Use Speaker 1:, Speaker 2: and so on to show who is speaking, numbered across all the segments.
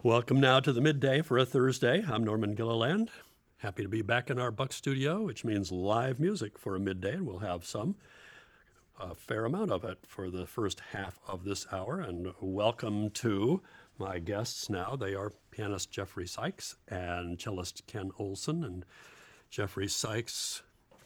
Speaker 1: Welcome now to the midday for a Thursday. I'm Norman Gilliland. Happy to be back in our Buck studio, which means live music for a midday, and we'll have a fair amount of it for the first half of this hour. And welcome to my guests now. They are pianist Jeffrey Sykes and cellist Ken Olson. And Jeffrey Sykes,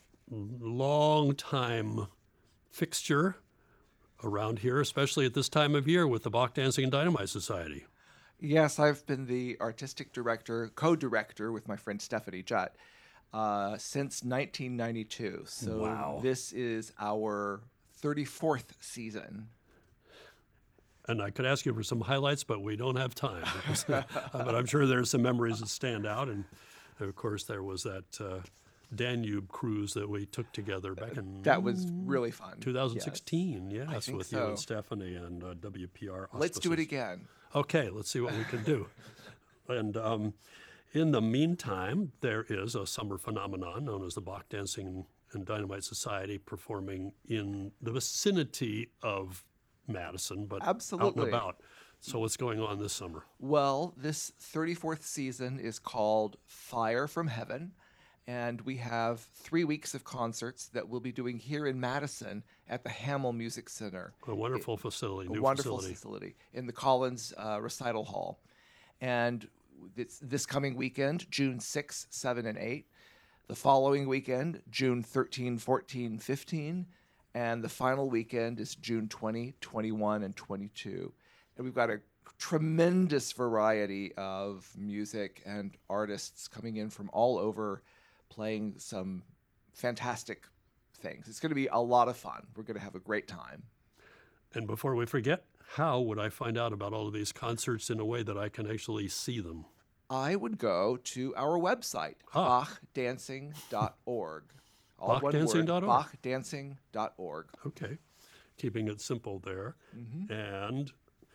Speaker 1: long-time fixture around here, especially at this time of year with the Bach Dancing and Dynamite Society.
Speaker 2: Yes, I've been the artistic director, co-director with my friend Stephanie Jutt since 1992. So
Speaker 1: Wow.
Speaker 2: This is our 34th season.
Speaker 1: And I could ask you for some highlights, but we don't have time. But I'm sure there's some memories that stand out. And of course, there was that Danube cruise that we took together back in
Speaker 2: That was really fun.
Speaker 1: 2016.
Speaker 2: Yes.
Speaker 1: Yes, with you and Stephanie and WPR.
Speaker 2: Let's do it
Speaker 1: auspices.
Speaker 2: again.
Speaker 1: Okay, let's see what we can do. And in the meantime, there is a summer phenomenon known as the Bach Dancing and Dynamite Society performing in the vicinity of Madison, but
Speaker 2: Absolutely.
Speaker 1: out and about. So what's going on this summer?
Speaker 2: Well, this 34th season is called Fire from Heaven, and we have 3 weeks of concerts that we'll be doing here in Madison at the Hamel Music Center.
Speaker 1: A wonderful facility, new
Speaker 2: wonderful
Speaker 1: facility.
Speaker 2: in the Collins Recital Hall. And this coming weekend, June 6, 7, and 8. The following weekend, June 13, 14, 15. And the final weekend is June 20, 21, and 22. And we've got a tremendous variety of music and artists coming in from all over, playing some fantastic things. It's going to be a lot of fun. We're going to have a great time.
Speaker 1: And before we forget, how would I find out about all of these concerts in a way that I can actually see them?
Speaker 2: I would go to our website, bachdancing.org. All one word,
Speaker 1: Bachdancing.org.
Speaker 2: bachdancing.org.
Speaker 1: Okay, keeping it simple there. And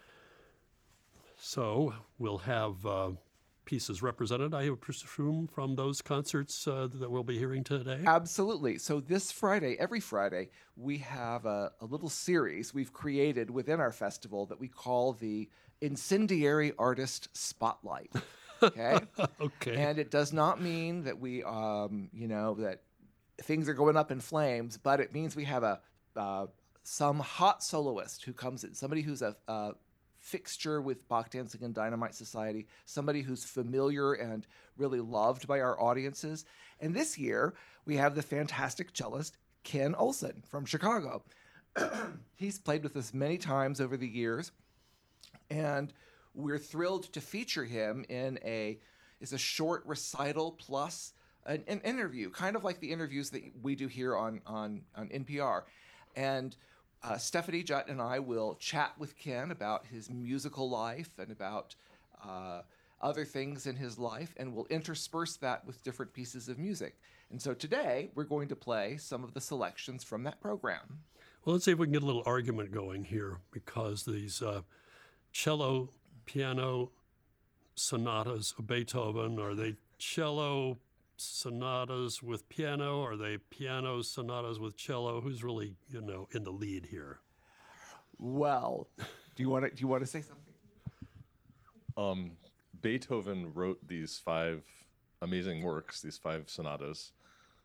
Speaker 1: so we'll have pieces represented, I presume, from those concerts that we'll be hearing today?
Speaker 2: Absolutely. So this Friday, every Friday, we have a little series we've created within our festival that we call the Incendiary Artist Spotlight. Okay?
Speaker 1: Okay.
Speaker 2: And it does not mean that we, that things are going up in flames, but it means we have some hot soloist who comes in, somebody who's a fixture with Bach Dancing and Dynamite Society, somebody who's familiar and really loved by our audiences. And this year, we have the fantastic cellist Ken Olson from Chicago. He's played with us many times over the years, and we're thrilled to feature him in a short recital plus an interview, kind of like the interviews that we do here on NPR. And Stephanie Jutt and I will chat with Ken about his musical life and about other things in his life, and we'll intersperse that with different pieces of music. And so today, we're going to play some of the selections from that program.
Speaker 1: Well, let's see if we can get a little argument going here, because these cello, piano sonatas of Beethoven, are they cello sonatas with piano? Are they piano sonatas with cello? Who's really, in the lead here?
Speaker 2: Well, do you want to say something?
Speaker 3: Beethoven wrote these 5 amazing works, these 5 sonatas,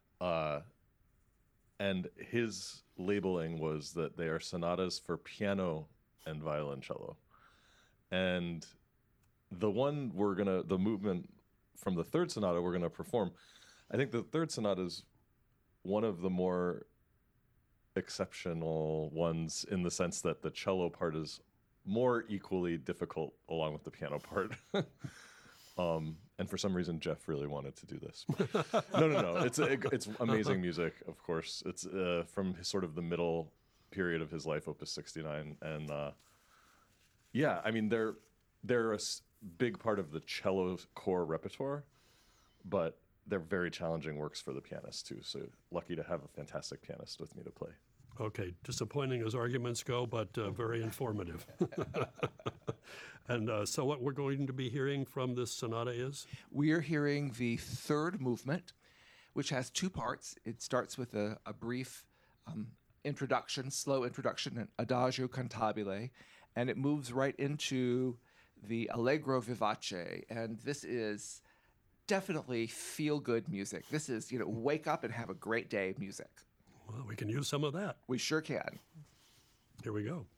Speaker 3: and his labeling was that they are sonatas for piano and violoncello. And the movement from the third sonata we're going to perform, I think the third sonata is one of the more exceptional ones in the sense that the cello part is more equally difficult along with the piano part. And for some reason, Jeff really wanted to do this. No. It's amazing music, of course. It's from sort of the middle period of his life, Opus 69. And I mean, they're a big part of the cello core repertoire, but they're very challenging works for the pianist too. So lucky to have a fantastic pianist with me to play.
Speaker 1: Okay, disappointing as arguments go, but very informative. And so what we're going to be hearing from this sonata is?
Speaker 2: We are hearing the third movement, which has 2 parts. It starts with a brief introduction, slow introduction, an adagio cantabile, and it moves right into the Allegro Vivace, and this is definitely feel-good music. This is, wake up and have a great day music.
Speaker 1: Well, we can use some of that.
Speaker 2: We sure can.
Speaker 1: Here we go.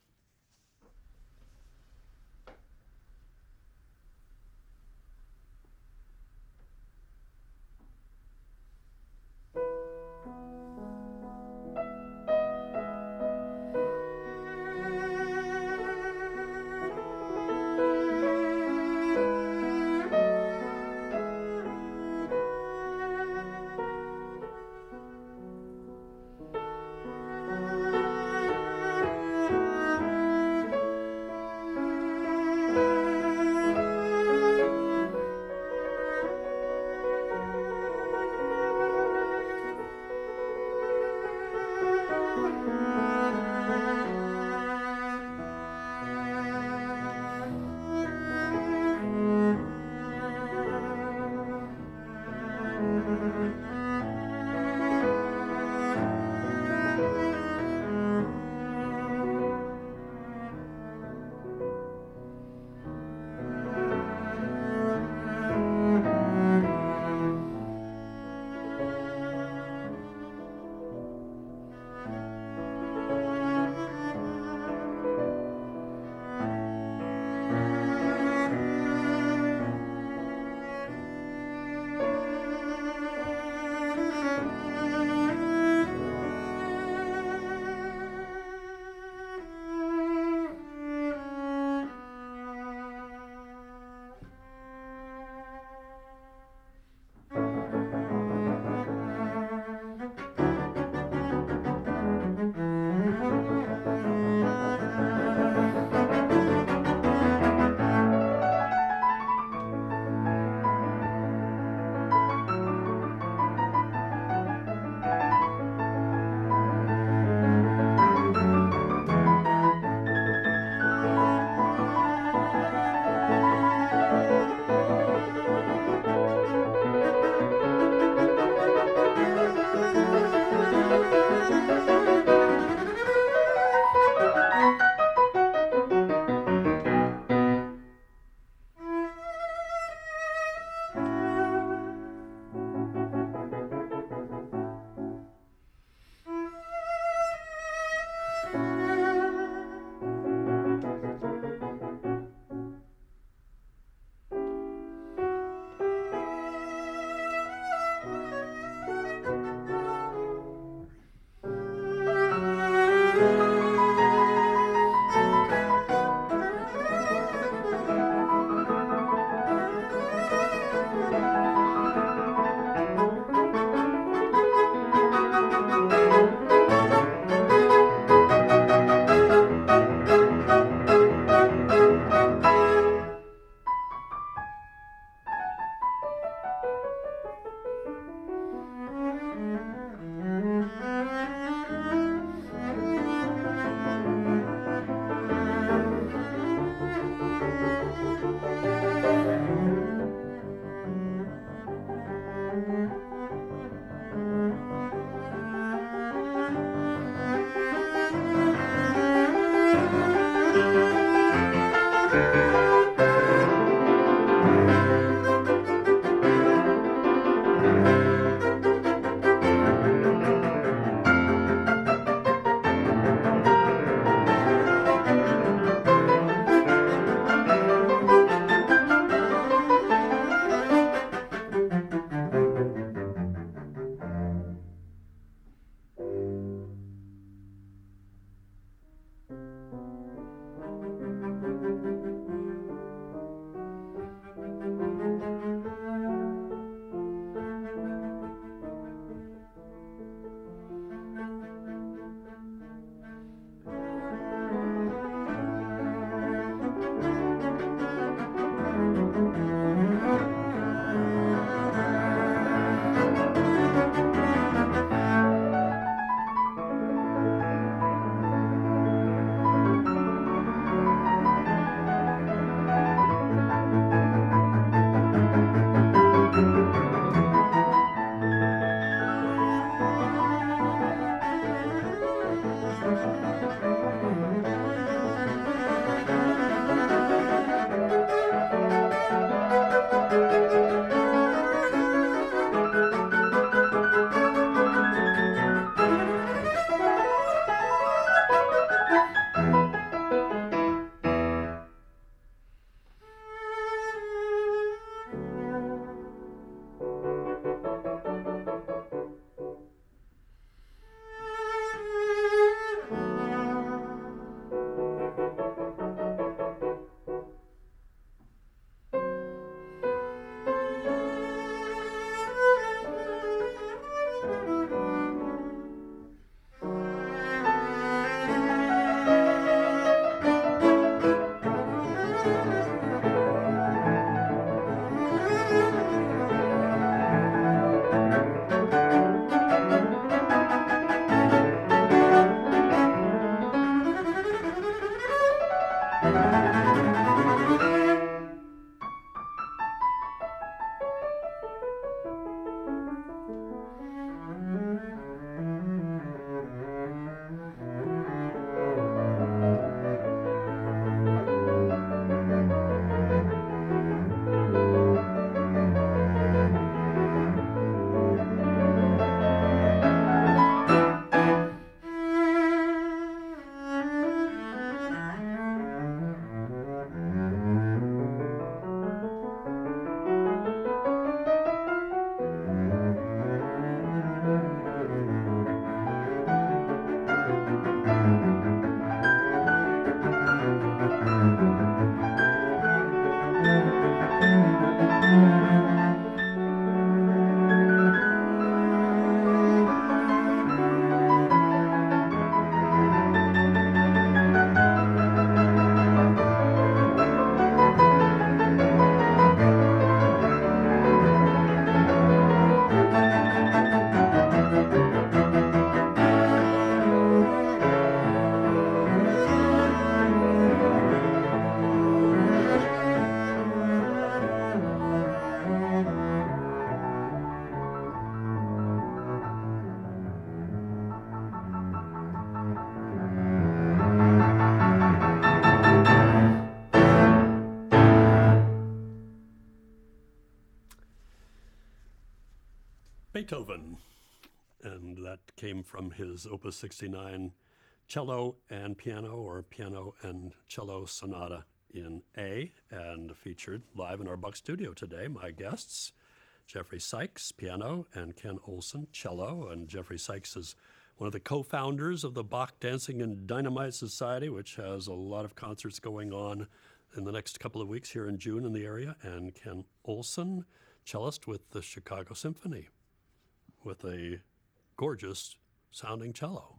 Speaker 1: Beethoven, and that came from his Opus 69 cello and piano, or piano and cello sonata in A, and featured live in our Buck studio today. My guests, Jeffrey Sykes, piano, and Ken Olson, cello. And Jeffrey Sykes is one of the co-founders of the Bach Dancing and Dynamite Society, which has a lot of concerts going on in the next couple of weeks here in June in the area. And Ken Olson, cellist with the Chicago Symphony, with a gorgeous sounding cello.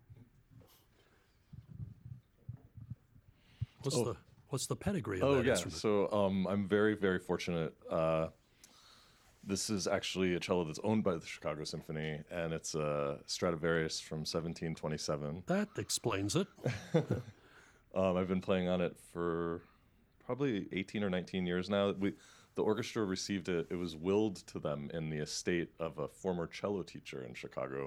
Speaker 1: What's the pedigree of that instrument?
Speaker 3: So I'm very, very fortunate. This is actually a cello that's owned by the Chicago Symphony, and it's a Stradivarius from 1727.
Speaker 1: That explains it.
Speaker 3: I've been playing on it for probably 18 or 19 years now. The orchestra received it. It was willed to them in the estate of a former cello teacher in Chicago.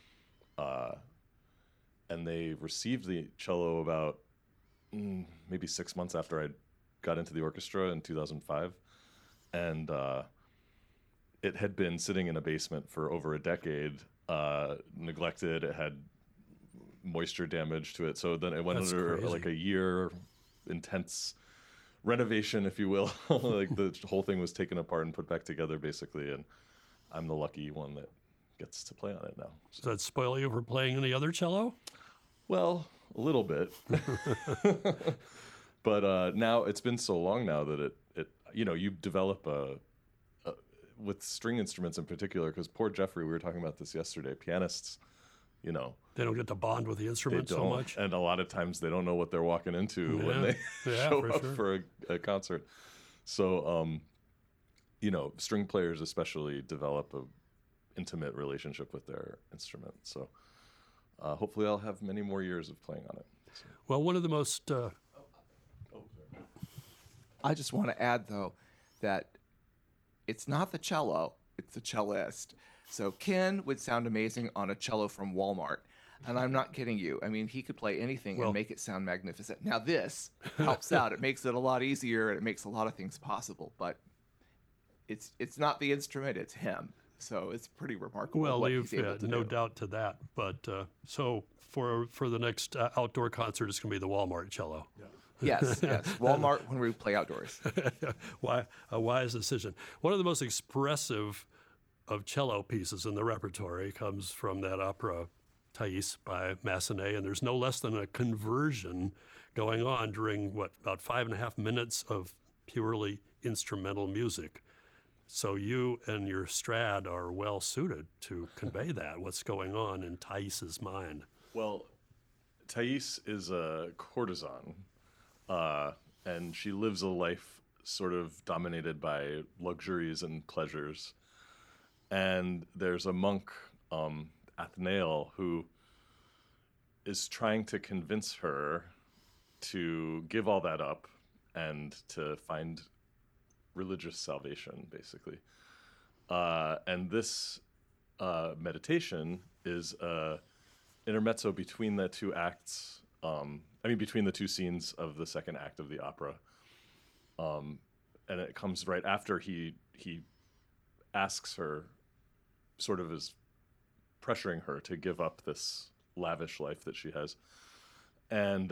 Speaker 3: And they received the cello about maybe 6 months after I got into the orchestra in 2005. And it had been sitting in a basement for over a decade, neglected. It had moisture damage to it. So then it went under like a year intense renovation, if you will. Like the whole thing was taken apart and put back together, basically. And I'm the lucky one that gets to play on it now.
Speaker 1: Does that spoil you for playing any other cello?
Speaker 3: Well, a little bit. But now it's been so long now that it you develop with string instruments in particular, because poor Jeffrey, we were talking about this yesterday, pianists, they
Speaker 1: don't get to bond with the instrument so much.
Speaker 3: And a lot of times they don't know what they're walking into when they show up for a concert. So, string players especially develop a intimate relationship with their instrument. So hopefully I'll have many more years of playing on it. So.
Speaker 1: Well, one of the most...
Speaker 2: I just want to add, though, that it's not the cello, it's the cellist. So Ken would sound amazing on a cello from Walmart. And I'm not kidding you. I mean, he could play anything and make it sound magnificent. Now, this helps out. It makes it a lot easier, and it makes a lot of things possible. But it's not the instrument, it's him. So it's pretty remarkable.
Speaker 1: Well, you've no doubt to that. But so for the next outdoor concert, it's going to be the Walmart cello.
Speaker 2: Yeah. Yes. Walmart when we play outdoors.
Speaker 1: Why a wise decision. One of the most expressive of cello pieces in the repertory comes from that opera Thais by Massenet, and there's no less than a conversion going on during about 5.5 minutes of purely instrumental music. So you and your Strad are well suited to convey that, what's going on in Thais's mind.
Speaker 3: Well, Thais is a courtesan, and she lives a life sort of dominated by luxuries and pleasures. And there's a monk, Athanael, who is trying to convince her to give all that up and to find religious salvation, basically. And this meditation is intermezzo between the two acts, between the two scenes of the second act of the opera. And it comes right after he asks her, sort of is pressuring her to give up this lavish life that she has. And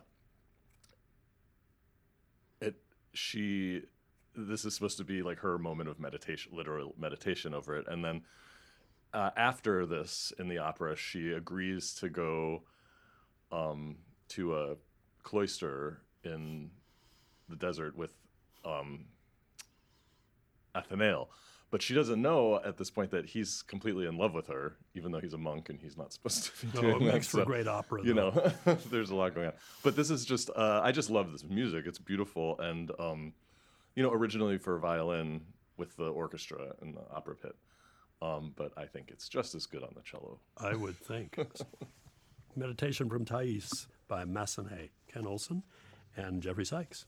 Speaker 3: this is supposed to be like her moment of meditation, literal meditation over it. And then after this in the opera, she agrees to go to a cloister in the desert with Athanael. But she doesn't know at this point that he's completely in love with her, even though he's a monk and he's not supposed to be doing that.
Speaker 1: It makes for great opera,
Speaker 3: there's a lot going on. But this is just, I just love this music. It's beautiful. And, originally for violin with the orchestra in the opera pit. But I think it's just as good on the cello.
Speaker 1: I would think. Meditation from Thais by Massenet, Ken Olson, and Jeffrey Sykes.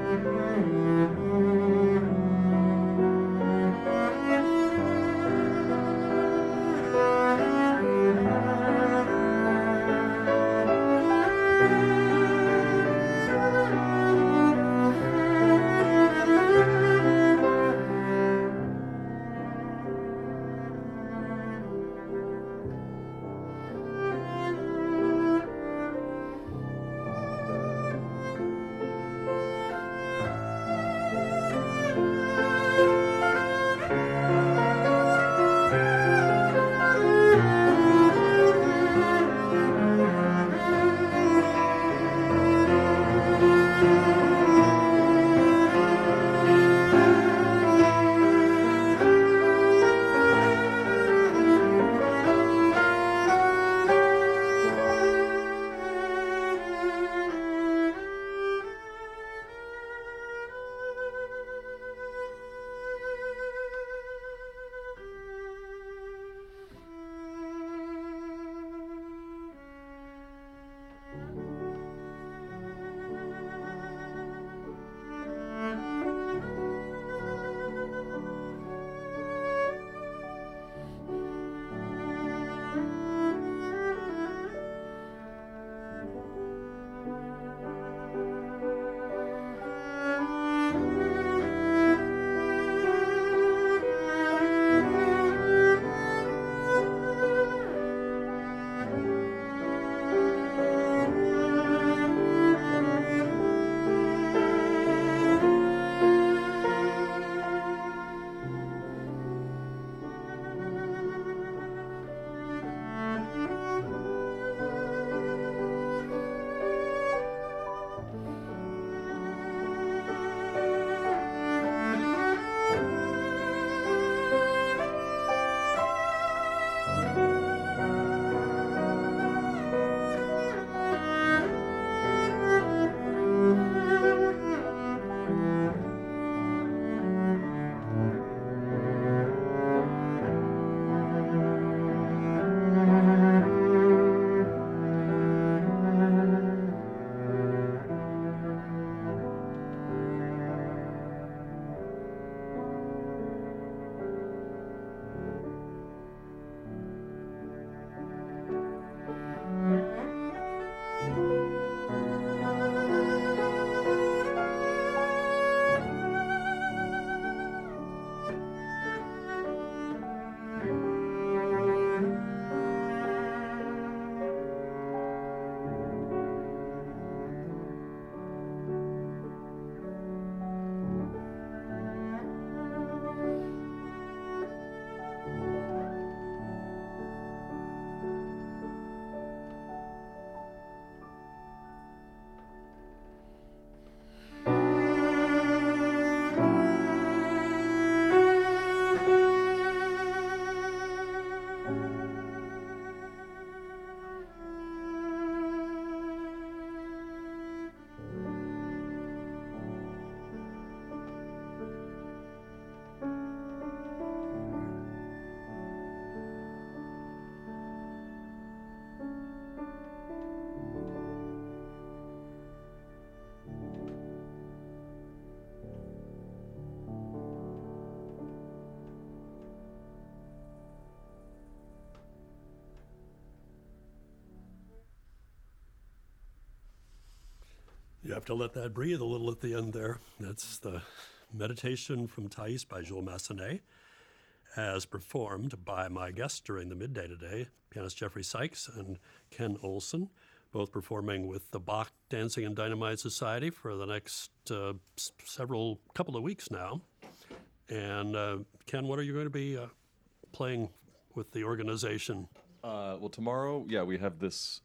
Speaker 1: You have to let that breathe a little at the end there. That's the Meditation from Thais by Jules Massenet, as performed by my guests during the midday today, pianist Jeffrey Sykes and Ken Olson, both performing with the Bach Dancing and Dynamite Society for the next couple of weeks now. And Ken, what are you going to be playing with the organization?
Speaker 3: Well, tomorrow, we have this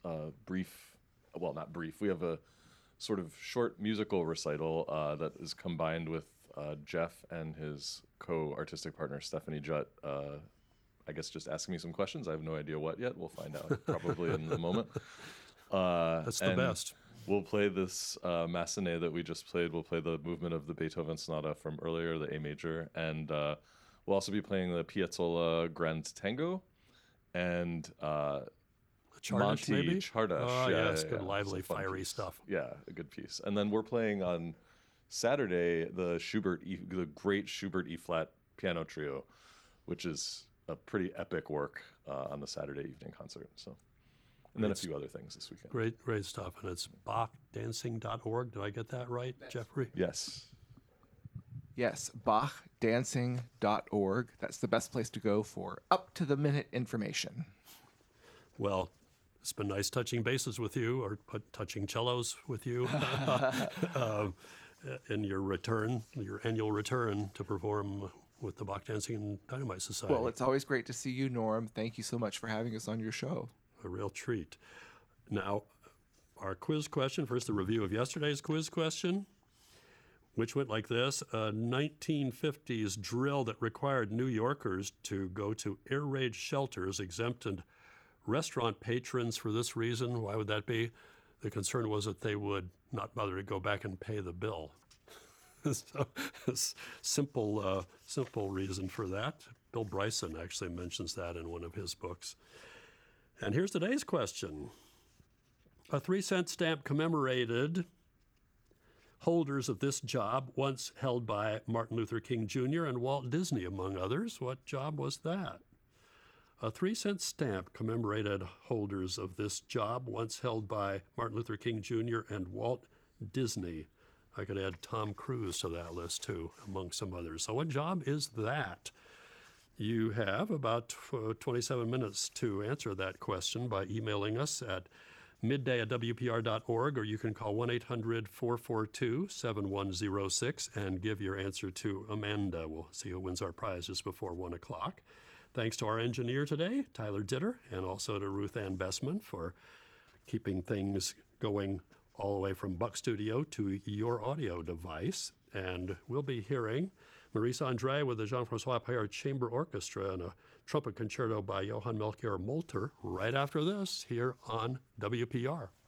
Speaker 3: not brief, we have a sort of short musical recital that is combined with Jeff and his co-artistic partner, Stephanie Jutt, I guess just asking me some questions. I have no idea what yet. We'll find out probably in the moment.
Speaker 1: That's the best.
Speaker 3: We'll play this Massenet that we just played. We'll play the movement of the Beethoven Sonata from earlier, the A major. And we'll also be playing the Piazzolla Grand Tango and
Speaker 1: Chardash, maybe?
Speaker 3: Chardash.
Speaker 1: Oh, yeah, it's good, lively, fiery
Speaker 3: piece.
Speaker 1: stuff.
Speaker 3: Yeah, a good piece. And then we're playing on Saturday, the great Schubert E-flat piano trio, which is a pretty epic work on the Saturday evening concert. So, and then a few other things this weekend.
Speaker 1: Great stuff. And it's bachdancing.org. Did I get that right, Jeffrey?
Speaker 3: Yes.
Speaker 2: Yes, bachdancing.org. That's the best place to go for up-to-the-minute information.
Speaker 1: Well, it's been nice touching bases with you, or touching cellos with you in your annual return to perform with the Bach Dancing and Dynamite Society.
Speaker 2: Well, it's always great to see you, Norm. Thank you so much for having us on your show.
Speaker 1: A real treat. Now, our quiz question, first the review of yesterday's quiz question, which went like this: a 1950s drill that required New Yorkers to go to air raid shelters, exempted restaurant patrons for this reason. Why would that be? The concern was that they would not bother to go back and pay the bill. So, simple reason for that. Bill Bryson actually mentions that in one of his books. And here's today's question. A 3-cent stamp commemorated holders of this job, once held by Martin Luther King Jr. and Walt Disney, among others. What job was that? A 3-cent stamp commemorated holders of this job, once held by Martin Luther King Jr. and Walt Disney. I could add Tom Cruise to that list, too, among some others. So what job is that? You have about 27 minutes to answer that question by emailing us at midday@wpr.org, or you can call 1-800-442-7106 and give your answer to Amanda. We'll see who wins our prize just before 1 o'clock. Thanks to our engineer today, Tyler Ditter, and also to Ruth Ann Bessman for keeping things going all the way from Buck Studio to your audio device. And we'll be hearing Maurice Andre with the Jean-Francois Payard Chamber Orchestra and a trumpet concerto by Johann Melchior Molter right after this here on WPR.